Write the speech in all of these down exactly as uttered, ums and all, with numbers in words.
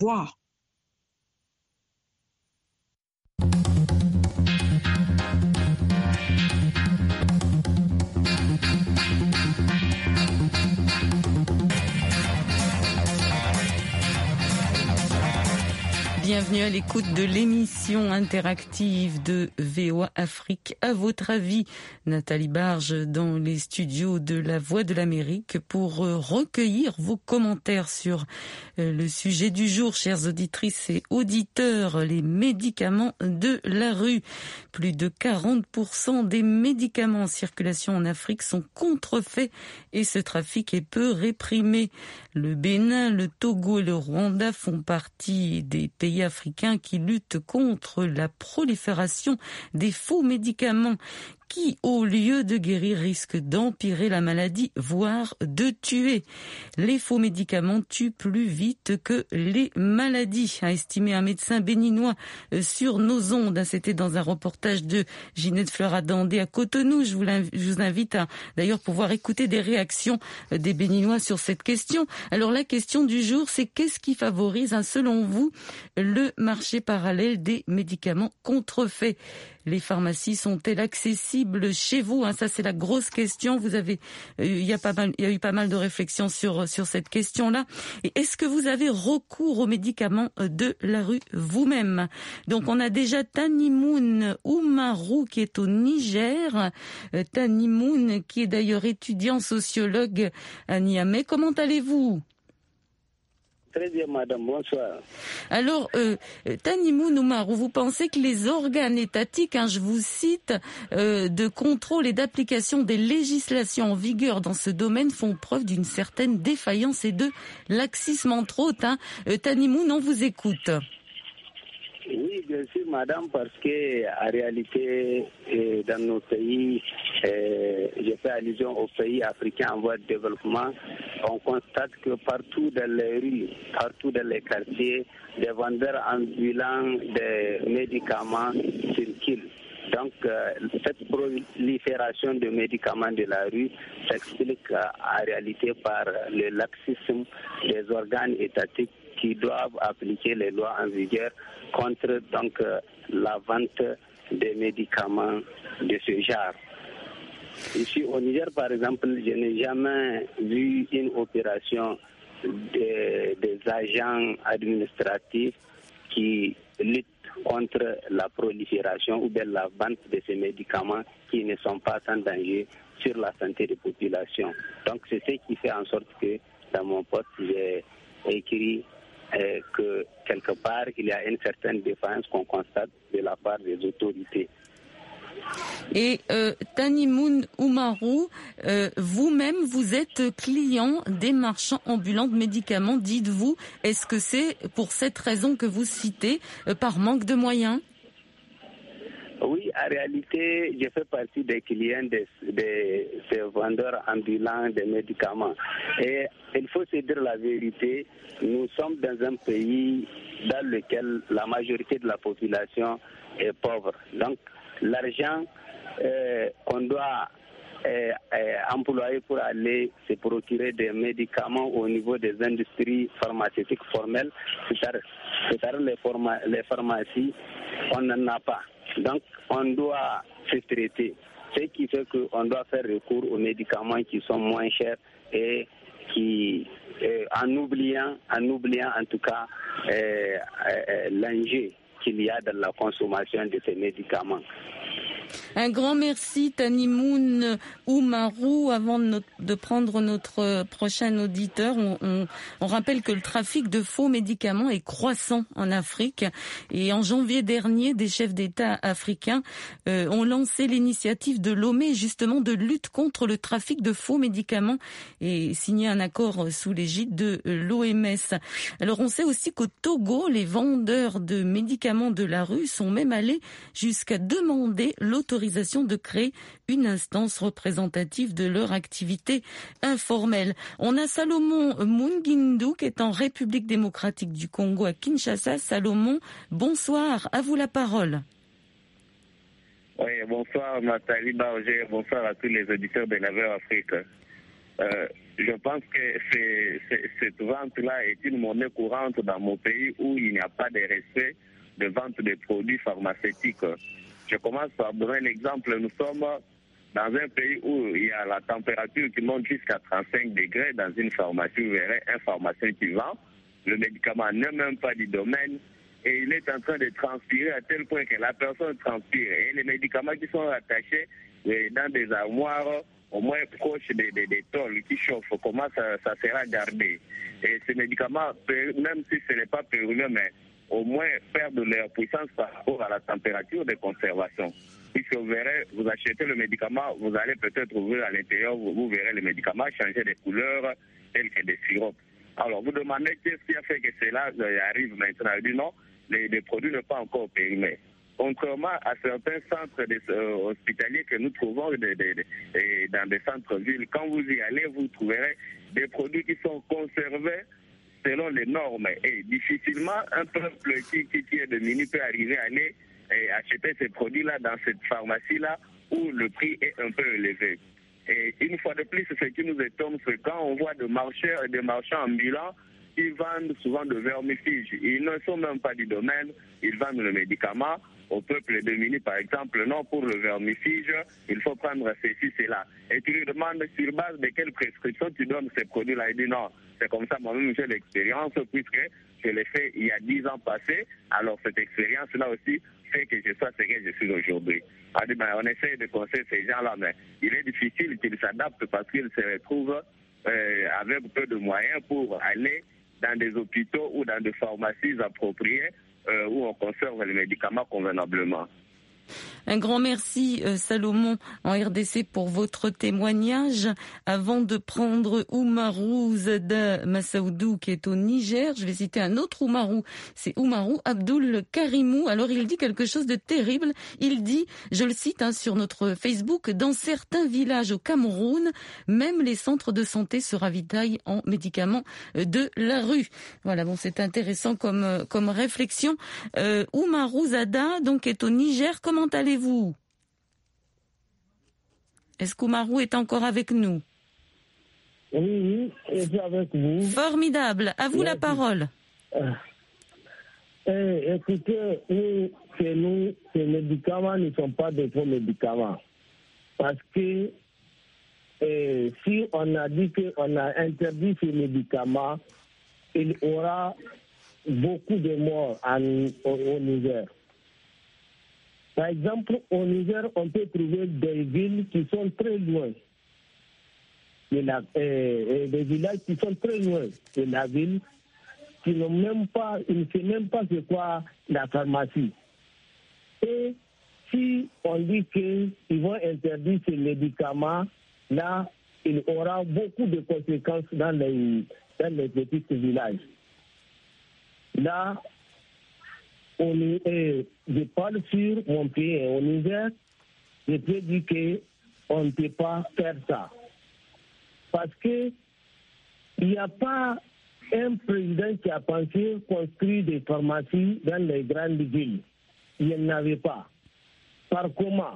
voir. Bienvenue à l'écoute de l'émission interactive de V O A Afrique. À votre avis, Nathalie Barge dans les studios de La Voix de l'Amérique pour recueillir vos commentaires sur le sujet du jour, chères auditrices et auditeurs, les médicaments de la rue. Plus de quarante pour cent des médicaments en circulation en Afrique sont contrefaits et ce trafic est peu réprimé. Le Bénin, le Togo et le Rwanda font partie des pays africains qui luttent contre la prolifération des faux médicaments qui, au lieu de guérir, risquent d'empirer la maladie, voire de tuer. Les faux médicaments tuent plus vite que les maladies, a estimé un médecin béninois sur nos ondes. C'était dans un reportage de Ginette Fleur-Adandé à Cotonou. Je vous, je vous invite à d'ailleurs pouvoir écouter des réactions des Béninois sur cette question. Alors la question du jour, c'est qu'est-ce qui favorise, hein, selon vous, le marché parallèle des médicaments contrefaits? Les pharmacies sont-elles accessibles chez vous, hein? Ça, c'est la grosse question. Vous avez, il euh, y a pas mal, il y a eu pas mal de réflexions sur sur cette question-là. Et est-ce que vous avez recours aux médicaments de la rue vous-même? Donc, on a déjà Tanimoun Oumarou qui est au Niger. Euh, Tanimoun qui est d'ailleurs étudiant sociologue à Niamey. Comment allez-vous? Très bien, madame, bonsoir. Alors, euh, Tanimoun Oumarou, vous pensez que les organes étatiques, hein, je vous cite, euh, de contrôle et d'application des législations en vigueur dans ce domaine font preuve d'une certaine défaillance et de laxisme, entre autres, hein. euh, Tanimoun, on vous écoute. Oui, bien sûr, madame, parce que en réalité, euh, dans nos pays, euh, je fais allusion aux pays africains en voie de développement, on constate que partout dans les rues, partout dans les quartiers, des vendeurs ambulants de médicaments circulent. Donc, euh, cette prolifération de médicaments de la rue s'explique euh, en réalité par le laxisme des organes étatiques qui doivent appliquer les lois en vigueur contre donc euh, la vente des médicaments de ce genre. Ici au Niger, par exemple, je n'ai jamais vu une opération de, des agents administratifs qui luttent contre la prolifération ou bien la vente de ces médicaments qui ne sont pas sans danger sur la santé des populations. Donc c'est ce qui fait en sorte que dans mon poste, j'ai écrit Euh, que quelque part, il y a une certaine défiance qu'on constate de la part des autorités. Et euh, Tanimoun Oumarou, euh, vous-même, vous êtes client des marchands ambulants de médicaments, dites-vous. Est-ce que c'est pour cette raison que vous citez, euh, par manque de moyens ? Oui, en réalité, je fais partie des clients de, de ces vendeurs ambulants de médicaments. Et il faut se dire la vérité, nous sommes dans un pays dans lequel la majorité de la population est pauvre. Donc, l'argent euh, qu'on doit euh, euh, employer pour aller se procurer des médicaments au niveau des industries pharmaceutiques formelles, c'est-à-dire les, pharma- les pharmacies, on n'en a pas. Donc, on doit se traiter, ce qui fait qu'on doit faire recours aux médicaments qui sont moins chers et qui, euh, en oubliant, en oubliant en tout cas euh, euh, l'enjeu qu'il y a dans la consommation de ces médicaments. Un grand merci Tanimoun Oumarou. Avant de, notre, de prendre notre prochain auditeur, on, on, on rappelle que le trafic de faux médicaments est croissant en Afrique. Et en janvier dernier, des chefs d'État africains euh, ont lancé l'initiative de Lomé, justement de lutte contre le trafic de faux médicaments et signé un accord sous l'égide de l'O M S. Alors on sait aussi qu'au Togo, les vendeurs de médicaments de la rue sont même allés jusqu'à demander l'autorisation de créer une instance représentative de leur activité informelle. On a Salomon Mungindu qui est en République démocratique du Congo à Kinshasa. Salomon, bonsoir, à vous la parole. Oui, bonsoir Nathalie Barger, bonsoir à tous les auditeurs de la V O A Afrique. Euh, je pense que c'est, c'est, cette vente-là est une monnaie courante dans mon pays où il n'y a pas de respect de vente de produits pharmaceutiques. Je commence par donner un exemple. Nous sommes dans un pays où il y a la température qui monte jusqu'à trente-cinq degrés. Dans une pharmacie, vous verrez un pharmacien qui vend. Le médicament n'est même pas du domaine et il est en train de transpirer à tel point que la personne transpire. Et les médicaments qui sont attachés dans des armoires au moins proches des, des, des tôles qui chauffent, comment ça, ça sera gardé. Et ces médicaments, même si ce n'est pas périlleux, mais au moins perdent leur puissance par rapport à la température de conservation. Puisque vous verrez, vous achetez le médicament, vous allez peut-être ouvrir à l'intérieur, vous, vous verrez le médicament changer de couleur telles que des sirops. Alors vous demandez qu'est-ce qui a fait que cela arrive maintenant. Il dit non, les, les produits ne sont pas encore périmés. Contrairement à certains centres de, euh, hospitaliers que nous trouvons de, de, de, de, dans des centres-villes, quand vous y allez, vous trouverez des produits qui sont conservés selon les normes. Et difficilement, un peuple qui, qui, qui est démuni peut arriver à aller et acheter ces produits-là dans cette pharmacie-là où le prix est un peu élevé. Et une fois de plus, ce qui nous étonne, c'est quand on voit des marcheurs, des marchands ambulants qui vendent souvent de vermifuges. Ils ne sont même pas du domaine, ils vendent le médicament au peuple démuni, par exemple. Non, pour le vermifuge, il faut prendre ceci, cela. Et tu lui demandes sur base de quelle prescription tu donnes ces produits-là. Il dit non, c'est comme ça, moi-même j'ai l'expérience, puisque je l'ai fait il y a dix ans passés. Alors cette expérience-là aussi fait que je sois ce que je suis aujourd'hui. On, dit, ben, on essaie de conseiller ces gens-là, mais il est difficile qu'ils s'adaptent parce qu'ils se retrouvent euh, avec peu de moyens pour aller dans des hôpitaux ou dans des pharmacies appropriées euh, où on conserve les médicaments convenablement. Un grand merci euh, Salomon en R D C pour votre témoignage. Avant de prendre Oumarou Zada Massaoudou qui est au Niger, je vais citer un autre Oumarou, c'est Oumarou Abdul Karimou. Alors il dit quelque chose de terrible, il dit, je le cite hein, sur notre Facebook, dans certains villages au Cameroun, même les centres de santé se ravitaillent en médicaments de la rue. Voilà, bon c'est intéressant comme, comme réflexion. Euh, Oumarou Zada donc est au Niger, comment allez-vous? Est-ce qu'Oumarou est encore avec nous? Oui, je suis avec vous. Formidable. À vous oui, la parole. Euh, eh, écoutez, nous, chez nous, ces médicaments ne sont pas de faux médicaments. Parce que eh, si on a dit qu'on a interdit ces médicaments, il y aura beaucoup de morts en, au, au Niger. Par exemple, au Niger, on peut trouver des villes qui sont très loin de la, euh, des villages qui sont très loin de la ville, qui n'ont même pas, ils ne savent même pas c'est quoi la pharmacie. Et si on dit qu'ils vont interdire ces médicaments, là, il y aura beaucoup de conséquences dans les, dans les petits villages. Là, on est, je parle sur mon pays, au Niger, je peux dire qu'on ne peut pas faire ça. Parce que il n'y a pas un président qui a pensé construire des pharmacies dans les grandes villes. Il n'y en avait pas. Par comment?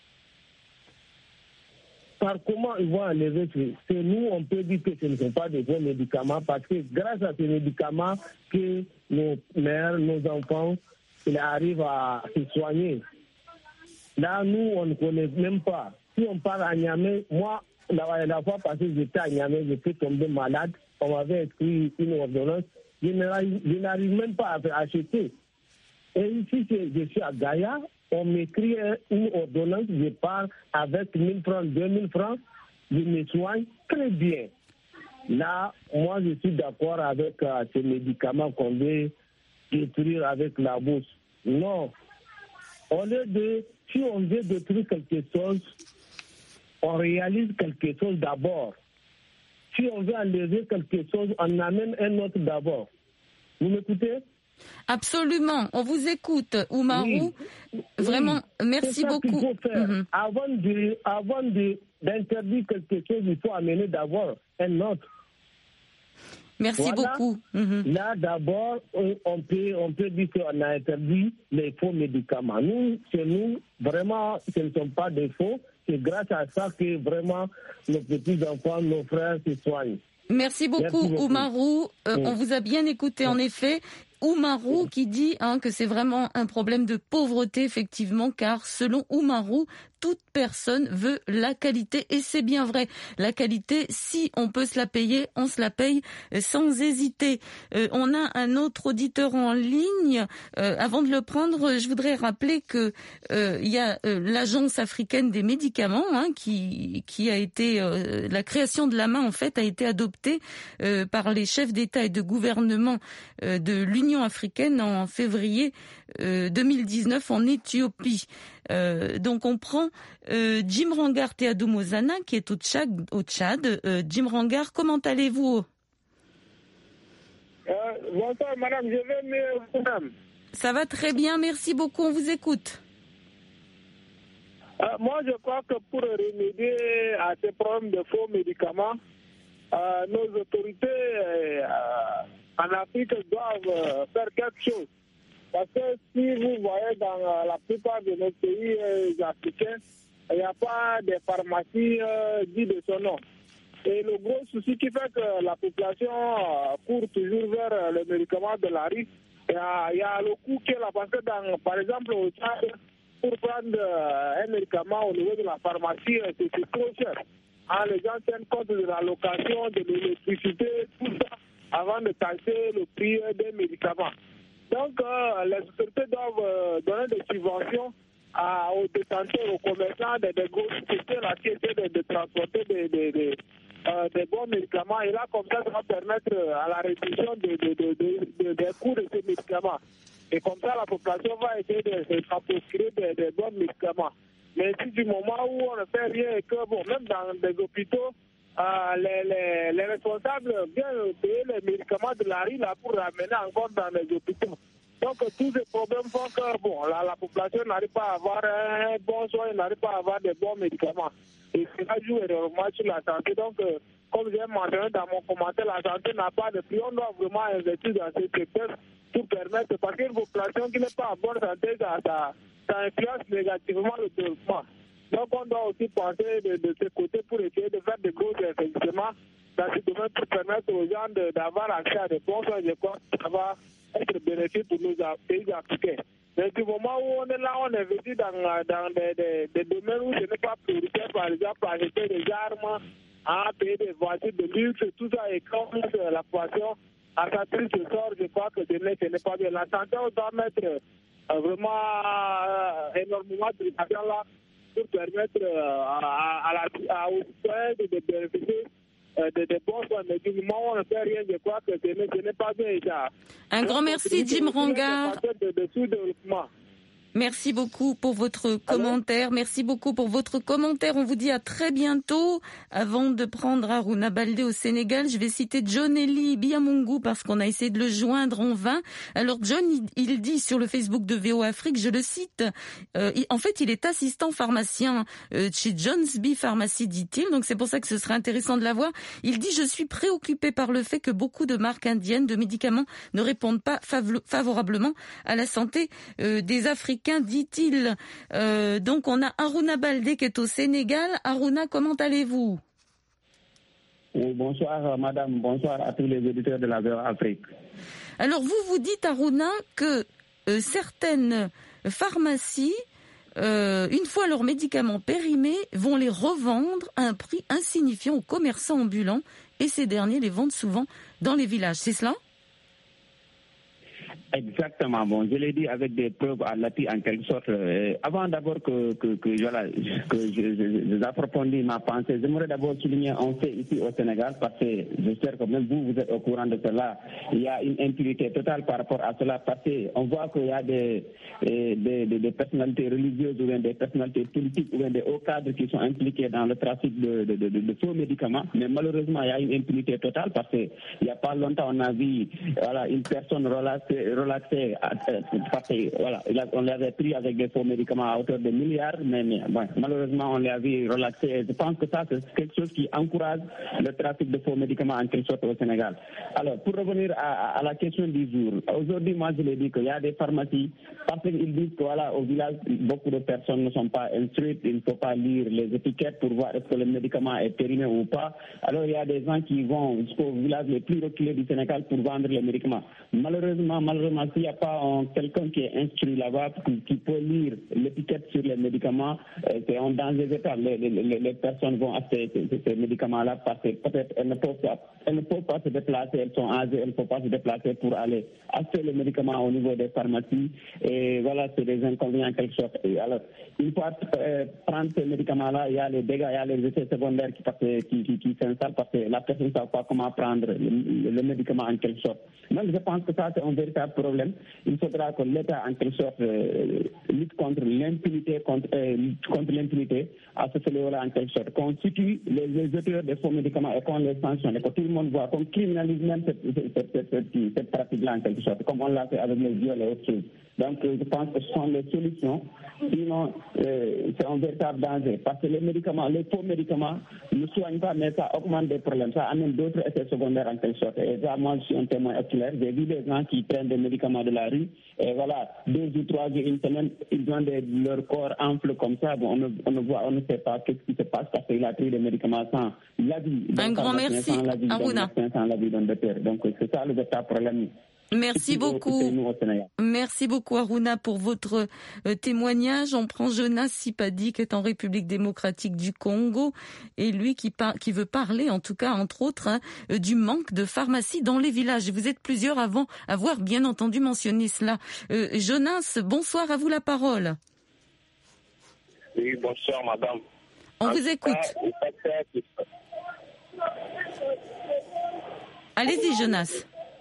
Par comment ils vont enlever ça? C'est nous, on peut dire que ce ne sont pas des bons médicaments parce que grâce à ces médicaments que nos mères, nos enfants, ils arrivent à se soigner. Là, nous, on ne connaît même pas. Si on parle à Niamey, moi, la, la fois passée, j'étais à Niamey, j'étais tombé malade, on m'avait écrit une ordonnance, je n'arrive même pas à acheter. Et ici, je suis à Gaïa, on m'écrit une ordonnance, je pars avec mille francs, deux mille francs, je me soigne très bien. Là, moi, je suis d'accord avec euh, ces médicaments qu'on veut détruire avec la bourse. Non. Au lieu de, si on veut détruire quelque chose, on réalise quelque chose d'abord. Si on veut enlever quelque chose, on amène un autre d'abord. Vous m'écoutez? Absolument, on vous écoute, Oumarou. Oui. Vraiment, oui. merci C'est ça beaucoup. Qu'il faut faire. Mm-hmm. Avant de, avant de, d'interdire quelque chose, il faut amener d'abord un autre. Merci voilà. beaucoup. Mm-hmm. Là, d'abord, on peut, on peut dire qu'on a interdit les faux médicaments. Nous, chez nous, vraiment, ce ne sont pas des faux, c'est grâce à ça que vraiment nos petits-enfants, nos frères se soignent. Merci beaucoup, Merci beaucoup. Oumarou. Euh, oui. On vous a bien écouté, oui. En effet. Oumarou oui. Qui dit hein, que c'est vraiment un problème de pauvreté, effectivement, car selon Oumarou, toute personne veut la qualité, et c'est bien vrai. La qualité, si on peut se la payer, on se la paye sans hésiter. Euh, on a un autre auditeur en ligne. Euh, avant de le prendre, je voudrais rappeler que euh, il y a euh, l'Agence africaine des médicaments, hein, qui qui a été euh, la création de l'A M A en fait a été adoptée euh, par les chefs d'État et de gouvernement euh, de l'Union africaine en février euh, deux mille dix-neuf en Éthiopie. Euh, donc on prend euh, Jim Rangar Teadoumozana qui est au Tchad. Au Tchad. Euh, Jim Rangar, comment allez-vous? euh, Bonsoir madame, je vais mieux vous-même. Ça va très bien, merci beaucoup, on vous écoute. Euh, moi je crois que pour remédier à ces problèmes de faux médicaments, euh, nos autorités euh, en Afrique doivent euh, faire quelque chose. Parce que si vous voyez dans la plupart de nos pays euh, africains, il n'y a pas de pharmacie euh, dit de son nom. Et le gros souci qui fait que la population euh, court toujours vers euh, le médicament de la rue, il y a, il y a le coût qui est là. Parce que dans, par exemple au Tchad, pour prendre euh, un médicament au niveau de la pharmacie, euh, c'est, c'est trop cher. Hein, les gens tiennent compte de la location, de l'électricité, tout ça, avant de taxer le prix euh, des médicaments. Donc, euh, les autorités doivent euh, donner des subventions à, aux détenteurs, aux commerçants, des, des grosses sociétés là, qui essaient de, de transporter des, des, des, euh, des bons médicaments. Et là, comme ça, ça va permettre à la réduction de, de, de, de, de, des coûts de ces médicaments. Et comme ça, la population va essayer de se procurer des, des bons médicaments. Mais si du moment où on ne fait rien et que, bon, même dans des hôpitaux, Euh, les, les, les responsables viennent payer les médicaments de la rue là pour ramener encore dans les hôpitaux. Donc tous ces problèmes font que bon, la, la population n'arrive pas à avoir un bon soin, n'arrive pas à avoir de bons médicaments. Et cela joue énormément sur la santé. Donc, euh, comme j'ai mentionné dans mon commentaire, la santé n'a pas de prix. On doit vraiment investir dans ce secteur pour permettre, parce qu'une population qui n'est pas en bonne santé, ça, ça, ça influence négativement le développement. Donc on doit aussi penser de, de ce côté pour essayer de faire de gros investissements dans ce domaine pour permettre aux gens de, d'avoir accès à des bons soins. Je crois que ça va être bénéfique pour nos pays africains. Mais du moment où on est là, on investit dans, dans des, des, des domaines où ce n'est pas prioritaire, par exemple, acheter des armes, à payer des voitures de luxe, tout ça, et quand la population à sa triste sort, je crois que ce n'est, ce n'est pas bien. La santé, on doit mettre euh, vraiment euh, énormément de l'argent là pour permettre euh, à, à la, à, aux citoyens de, de bénéficier euh, de, de bons soins. Mais du moment où on ne fait rien, je crois que ce n'est, ce n'est pas bien. Ça. Un grand merci, Jim Rangar. De, de sous-développement. Merci beaucoup pour votre commentaire. Merci beaucoup pour votre commentaire. On vous dit à très bientôt. Avant de prendre Harouna Baldé au Sénégal, je vais citer John Eli Biamungu parce qu'on a essayé de le joindre en vain. Alors John, il dit sur le Facebook de V O Afrique, je le cite, euh, il, en fait il est assistant pharmacien euh, chez John's Bee Pharmacy, dit-il. Donc c'est pour ça que ce serait intéressant de l'avoir. Il dit, je suis préoccupé par le fait que beaucoup de marques indiennes de médicaments ne répondent pas fav- favorablement à la santé euh, des Africains, dit-il. Euh, donc on a Harouna Baldé qui est au Sénégal. Harouna, comment allez-vous? Oui, bonsoir madame, bonsoir à tous les auditeurs de la V O Afrique. Alors vous vous dites, Harouna, que euh, certaines pharmacies, euh, une fois leurs médicaments périmés, vont les revendre à un prix insignifiant aux commerçants ambulants et ces derniers les vendent souvent dans les villages. C'est cela? Exactement. Bon, je l'ai dit avec des preuves à l'appui en quelque sorte. Euh, avant d'abord que que que, voilà, que je, je, je approfondis ma pensée, j'aimerais d'abord souligner un fait ici au Sénégal parce que j'espère que même vous vous êtes au courant de cela. Il y a une impunité totale par rapport à cela parce qu'on voit qu'il y a des des, des des personnalités religieuses ou bien des personnalités politiques ou bien des hauts cadres qui sont impliqués dans le trafic de de de, de, de faux médicaments. Mais malheureusement, il y a une impunité totale parce que il y a pas longtemps on a vu voilà une personne relâchée relaxé, parce que, voilà, on l'avait pris avec des faux médicaments à hauteur de milliards, mais, mais bon, malheureusement, on l'a vu relaxé. Et je pense que ça, c'est quelque chose qui encourage le trafic de faux médicaments en quelque sorte au Sénégal. Alors, pour revenir à, à la question du jour, aujourd'hui, moi, je l'ai dit qu'il y a des pharmacies, parce qu'ils disent que, voilà, au village, beaucoup de personnes ne sont pas instruites, il ne faut pas lire les étiquettes pour voir est-ce que le médicament est périmé ou pas. Alors, il y a des gens qui vont jusqu'au village les plus reculés du Sénégal pour vendre les médicaments. Malheureusement, malheureusement, s'il n'y a pas quelqu'un qui est instruit là-bas, qui, qui peut lire l'étiquette sur les médicaments, euh, c'est en danger état. Les, les, les personnes vont acheter ces, ces médicaments-là parce que peut-être elles ne peuvent pas, elles ne peuvent pas se déplacer, elles sont âgées, elles ne peuvent pas se déplacer pour aller acheter les médicaments au niveau des pharmacies. Et voilà, c'est des inconvénients en quelque sorte. Et alors, une fois euh, prendre ces médicaments-là, il y a les dégâts, il y a les effets secondaires qui, qui, qui, qui s'installent parce que la personne ne sait pas comment prendre le, le médicament en quelque sorte. Donc je pense que ça c'est un véritable problème. Il faudra que l'État en quelque sorte euh, lutte contre l'impunité, contre, euh, contre l'impunité à ce fléau-là en quelque sorte. Qu'on situe les, les auteurs des faux médicaments et qu'on les sanctionne et que tout le monde voit, qu'on criminalise même cette, cette, cette, cette, cette pratique-là en quelque sorte, comme on l'a fait avec les viols et autres choses. Donc je pense que ce sont les solutions. Sinon, euh, c'est un véritable danger parce que les médicaments, les faux médicaments ne soignent pas, mais ça augmente des problèmes. Ça amène d'autres effets secondaires en quelque sorte. Et ça, moi, je suis un témoin oculaire. J'ai vu des gens qui prennent des médicaments de la rue et voilà, deux ou trois jours, une semaine, ils ont des, leur corps enfle comme ça. Bon, on, ne, on ne voit, on ne sait pas qu'est-ce qui se passe parce qu'il a pris des médicaments sans l'avis. Un grand merci, Aruna. Sans l'avis d'un docteur. Donc, c'est ça le véritable problème. Merci beaucoup. Merci beaucoup Aruna pour votre euh, témoignage. On prend Jonas Sipadi qui est en République démocratique du Congo et lui qui, par- qui veut parler en tout cas entre autres hein, euh, du manque de pharmacie dans les villages. Vous êtes plusieurs avant avoir bien entendu mentionné cela. Euh, Jonas, bonsoir, à vous la parole. Oui, bonsoir madame. On en vous écoute. Cas, Allez-y Jonas.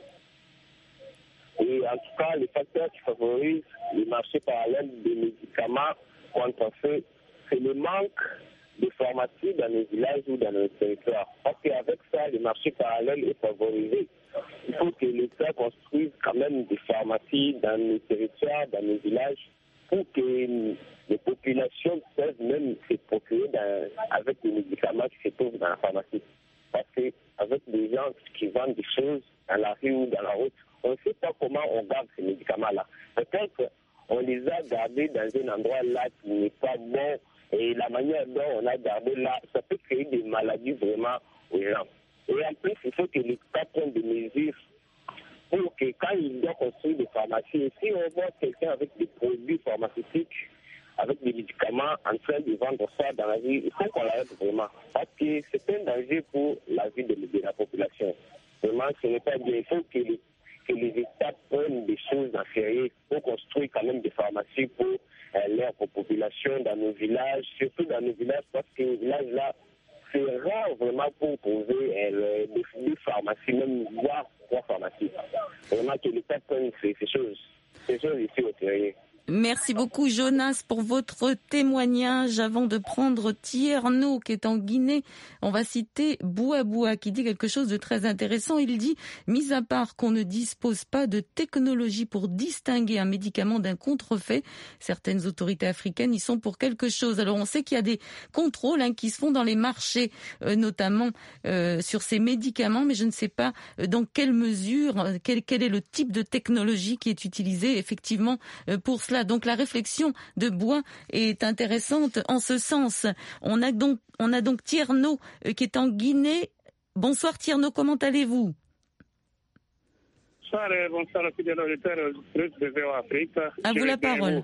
Et en tout cas, les facteurs qui favorisent le marché parallèle des médicaments contrefaits, c'est le manque de pharmacie dans les villages ou dans les territoires. Parce qu'avec ça, le marché parallèle est favorisé. Il faut que l'État construise quand même des pharmacies dans les territoires, dans les villages, pour que les populations peuvent même se procurer dans, avec les médicaments qui se trouvent dans la pharmacie. Parce qu'avec des gens qui vendent des choses dans la rue ou dans la route, on ne sait pas comment on garde ces médicaments-là. Peut-être on les a gardés dans un endroit là qui n'est pas bon et la manière dont on a gardé là, ça peut créer des maladies vraiment aux gens. Et en plus, il faut que l'État prenne des mesures pour que quand il doit construire des pharmacies, si on voit quelqu'un avec des produits pharmaceutiques, avec des médicaments en train de vendre ça dans la vie, il faut qu'on l'arrête vraiment. Parce que c'est un danger pour la vie de, de la population. Vraiment, ce n'est pas bien. Il faut que les que les États prennent des choses en sérieux pour construire quand même des pharmacies pour euh, leur population dans nos villages, surtout dans nos villages, parce que les villages là, c'est rare vraiment pour trouver euh, des, des pharmacies, même voire trois pharmacies. Vraiment que l'État prenne ces, ces choses, ces choses ici au sérieux. Merci beaucoup Jonas pour votre témoignage. Avant de prendre Tierno qui est en Guinée, on va citer Bouaboua qui dit quelque chose de très intéressant. Il dit, mis à part qu'on ne dispose pas de technologie pour distinguer un médicament d'un contrefait, certaines autorités africaines y sont pour quelque chose. Alors on sait qu'il y a des contrôles hein, qui se font dans les marchés, euh, notamment euh, sur ces médicaments, mais je ne sais pas euh, dans quelle mesure, euh, quel, quel est le type de technologie qui est utilisé effectivement euh, pour cela. Donc la réflexion de Bois est intéressante en ce sens. On a donc, on a donc Tierno euh, qui est en Guinée. Bonsoir Tierno, comment allez-vous? Bonsoir, bonsoir fidèle auditeur de V O Afrique. À vous la parole.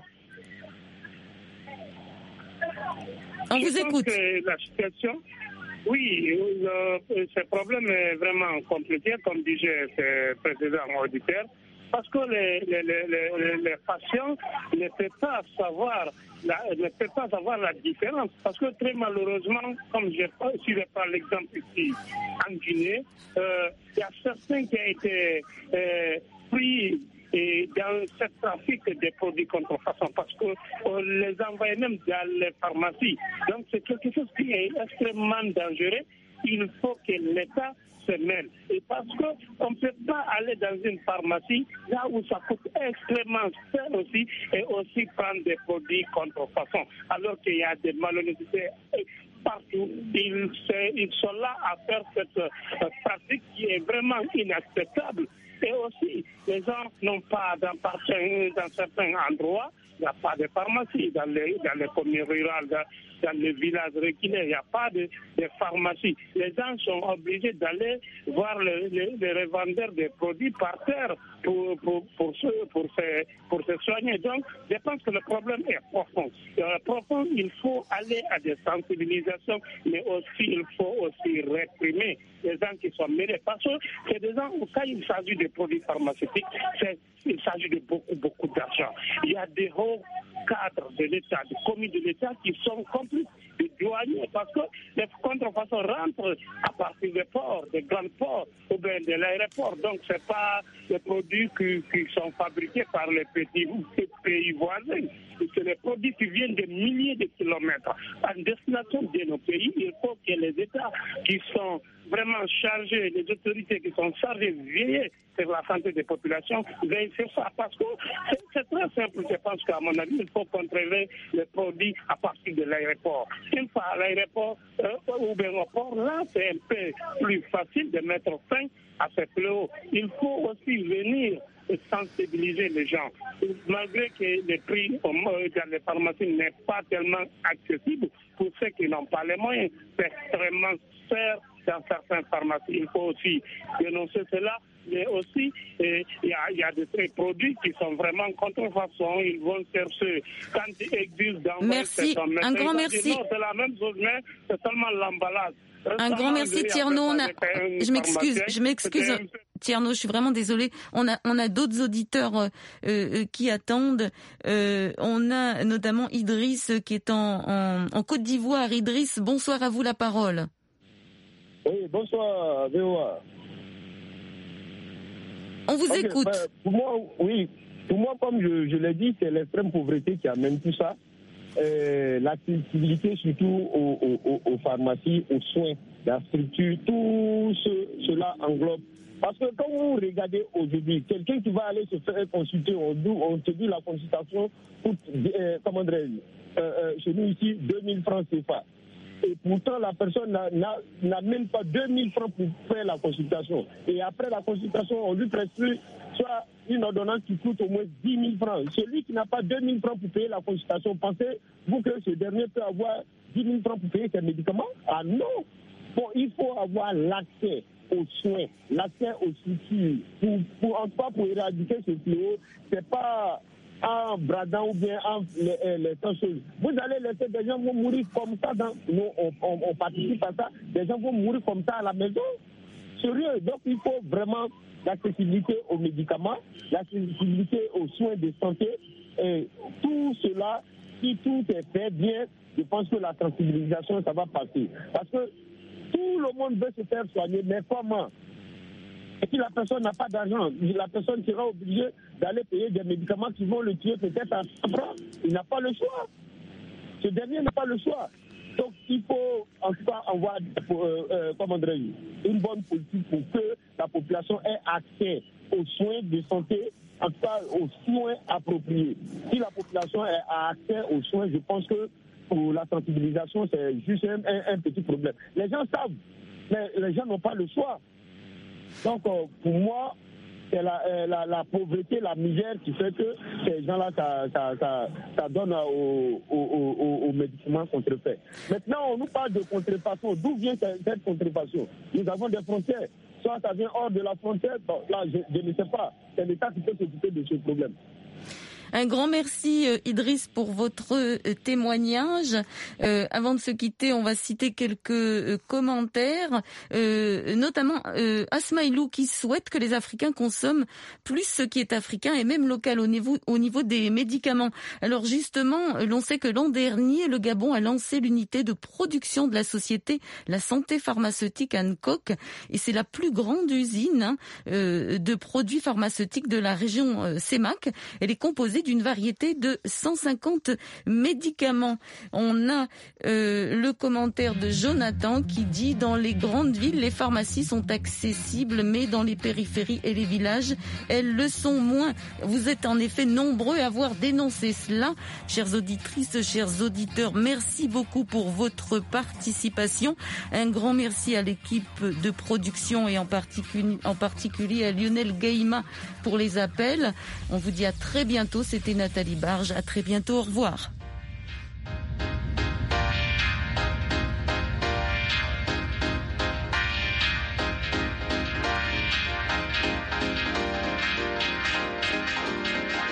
On Je vous écoute. Que la situation, oui, le, ce problème est vraiment compliqué, comme disait ce précédent auditeur. Parce que les, les, les, les, les patients ne peuvent pas savoir la, ne peuvent pas savoir la différence. Parce que très malheureusement, comme je, si je prends l'exemple ici en Guinée, euh, il y a certains qui ont été euh, pris et dans ce trafic des produits contrefaçons parce qu'on les envoie même dans les pharmacies. Donc c'est quelque chose qui est extrêmement dangereux. Il faut que l'État se mêlent. Et parce qu'on ne peut pas aller dans une pharmacie, là où ça coûte extrêmement cher aussi, et aussi prendre des produits contrefaçon, alors qu'il y a des malhonnêtetés partout. Ils, ils sont là à faire cette euh, pratique qui est vraiment inacceptable. Et aussi, les gens n'ont pas, dans, dans certains endroits, il n'y a pas de pharmacie dans les, dans les communes rurales, dans, dans les villages reculés, il n'y a pas de, de pharmacie. Les gens sont obligés d'aller voir les, les, les revendeurs de produits par terre pour, pour, pour, se, pour, se, pour se soigner. Donc, je pense que le problème est profond. Euh, profond, il faut aller à des sensibilisations, mais aussi il faut aussi réprimer les gens qui sont mêlés. Parce que c'est des gens où, quand il s'agit de produits pharmaceutiques, c'est, il s'agit de beaucoup, beaucoup d'argent. Il y a des hauts cadres de l'État, des commis de l'État qui sont complices des douaniers parce que les contrefaçons rentrent à partir des ports, des grands ports ou bien de l'aéroport. Donc, ce n'est pas des produits qui, qui sont fabriqués par les petits pays voisins. C'est des produits qui viennent de milliers de kilomètres. En destination de nos pays, il faut que les États qui sont vraiment chargés, les autorités qui sont chargées de veiller sur la santé des populations, veillent sur ça. Parce que c'est, c'est très simple, je pense qu'à mon avis, il faut contrôler les produits à partir de l'aéroport. Une fois à l'aéroport euh, ou bien au port, là, c'est un peu plus facile de mettre fin à ce fléau. Il faut aussi venir sensibiliser les gens. Malgré que les prix dans les pharmacies n'est pas tellement accessible pour ceux qui n'ont pas les moyens, c'est extrêmement cher dans certaines pharmacies. Il faut aussi dénoncer cela. Mais aussi, il y, y a des produits qui sont vraiment contrefaçons. Ils vont chercher quand ils existent dans merci. Un grand merci. Non, c'est la même chose, mais c'est seulement l'emballage. Un grand merci, Tierno. A... Je m'excuse, je m'excuse, Tierno. Je suis vraiment désolée. On a, on a d'autres auditeurs euh, euh, qui attendent. Euh, on a notamment Idriss qui est en, en, en Côte d'Ivoire. Idriss, bonsoir, à vous la parole. Oui, bonsoir, V O A. On vous okay, écoute. Ben, pour moi, oui. Pour moi, comme je, je l'ai dit, c'est l'extrême pauvreté qui amène tout ça. Euh, l'accessibilité surtout aux, aux, aux pharmacies, aux soins, la structure, tout ce, cela englobe. Parce que quand vous regardez aujourd'hui, quelqu'un qui va aller se faire consulter, on, on te dit la consultation coûte, euh, comment dirais-je, euh, euh, chez nous ici, deux mille francs C F A. Et pourtant, la personne n'a, n'a, n'a même pas deux mille francs pour faire la consultation. Et après la consultation, on lui prescrit soit une ordonnance qui coûte au moins dix mille francs. Celui qui n'a pas deux mille francs pour payer la consultation, pensez-vous que ce dernier peut avoir dix mille francs pour payer ses médicaments? Ah non! Bon, il faut avoir l'accès aux soins, l'accès aux structures. Pour, pour, en tout cas, pour éradiquer ce fléau, c'est pas en bradant ou bien en les, les choses. Vous allez laisser des gens vont mourir comme ça. Dans, nous, on, on, on participe à ça. Des gens vont mourir comme ça à la maison. Sérieux. Donc, il faut vraiment l'accessibilité aux médicaments, l'accessibilité aux soins de santé. Et tout cela, si tout est fait bien, je pense que la sensibilisation, ça va passer. Parce que tout le monde veut se faire soigner, mais comment? Et si la personne n'a pas d'argent, la personne sera obligée d'aller payer des médicaments qui vont le tuer peut-être à cent francs. Il n'a pas le choix. Ce dernier n'a pas le choix. Donc il faut en tout cas avoir euh, euh, comment dirais-je, une bonne politique pour que la population ait accès aux soins de santé, en tout cas aux soins appropriés. Si la population a accès aux soins, je pense que pour la sensibilisation, c'est juste un, un, un petit problème. Les gens savent, mais les gens n'ont pas le choix. Donc, euh, pour moi, c'est la, euh, la, la pauvreté, la misère qui fait que ces gens-là, ça, ça, ça, ça donne aux, aux, aux, aux médicaments contrefaits. Maintenant, on nous parle de contrefaçon. D'où vient cette contrefaçon? Nous avons des frontières. Soit ça vient hors de la frontière, bon, là, je, je ne sais pas. C'est l'État qui peut s'occuper de ce problème. Un grand merci Idriss pour votre témoignage. Euh, avant de se quitter, on va citer quelques euh, commentaires, euh, notamment euh, Asmaïlou qui souhaite que les Africains consomment plus ce qui est africain et même local au niveau, au niveau des médicaments. Alors justement, l'on sait que l'an dernier, le Gabon a lancé l'unité de production de la société La Santé Pharmaceutique Hancock et c'est la plus grande usine hein, euh, de produits pharmaceutiques de la région euh, C E M A C. Elle est composée d'une variété de cent cinquante médicaments. On a euh, le commentaire de Jonathan qui dit « Dans les grandes villes, les pharmacies sont accessibles, mais dans les périphéries et les villages, elles le sont moins. » Vous êtes en effet nombreux à avoir dénoncé cela. Chères auditrices, chers auditeurs, merci beaucoup pour votre participation. Un grand merci à l'équipe de production et en particulier, en particulier à Lionel Gaïma pour les appels. On vous dit à très bientôt. C'était Nathalie Barge. À très bientôt. Au revoir.